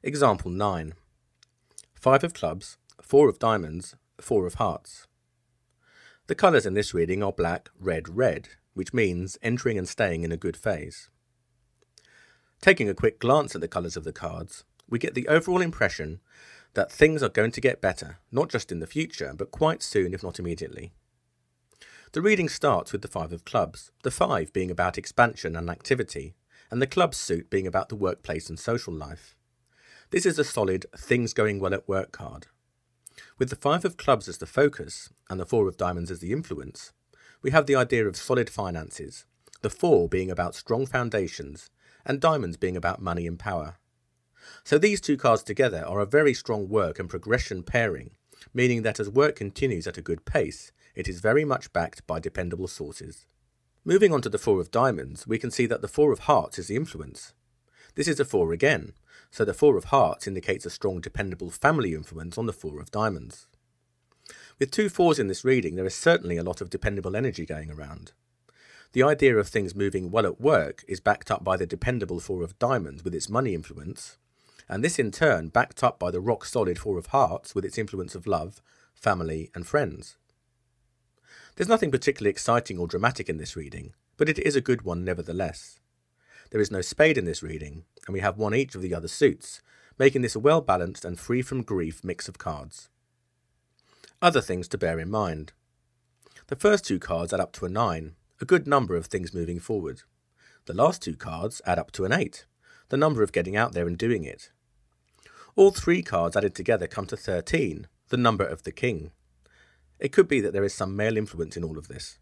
Example 9. 5 of clubs, 4 of diamonds, 4 of hearts. The colours in this reading are black, red, red, which means entering and staying in a good phase. Taking a quick glance at the colours of the cards, we get the overall impression that things are going to get better, not just in the future, but quite soon, if not immediately. The reading starts with the 5 of clubs, the 5 being about expansion and activity, and the clubs suit being about the workplace and social life. This is a solid things going well at work card. With the 5 of clubs as the focus, and the 4 of diamonds as the influence, we have the idea of solid finances, the 4 being about strong foundations, and diamonds being about money and power. So these two cards together are a very strong work and progression pairing, meaning that as work continues at a good pace, it is very much backed by dependable sources. Moving on to the 4 of diamonds, we can see that the 4 of hearts is the influence. This is a 4 again, so the 4 of hearts indicates a strong dependable family influence on the 4 of diamonds. With 2 4s in this reading, there is certainly a lot of dependable energy going around. The idea of things moving well at work is backed up by the dependable 4 of diamonds with its money influence, and this in turn backed up by the rock-solid 4 of hearts with its influence of love, family and friends. There's nothing particularly exciting or dramatic in this reading, but it is a good one nevertheless. There is no spade in this reading, and we have one each of the other suits, making this a well-balanced and free from grief mix of cards. Other things to bear in mind. The first 2 cards add up to a 9, a good number of things moving forward. The last 2 cards add up to an 8, the number of getting out there and doing it. All 3 cards added together come to 13, the number of the king. It could be that there is some male influence in all of this.